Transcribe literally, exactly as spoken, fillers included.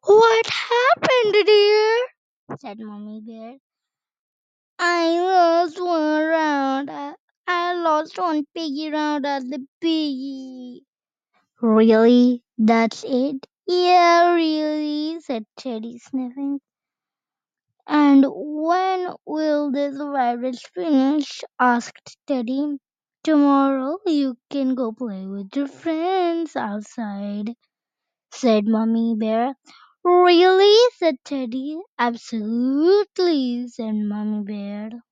What happened, dear? Said Mummy Bear. I lost one round. I I lost one piggy round at the piggy. Really? That's it? Yeah, really, said Teddy, sniffing. And when will this virus finish? Asked Teddy. Tomorrow you can go play with your friends outside, said Mummy Bear. Really? Said Teddy. Absolutely, said Mummy Bear.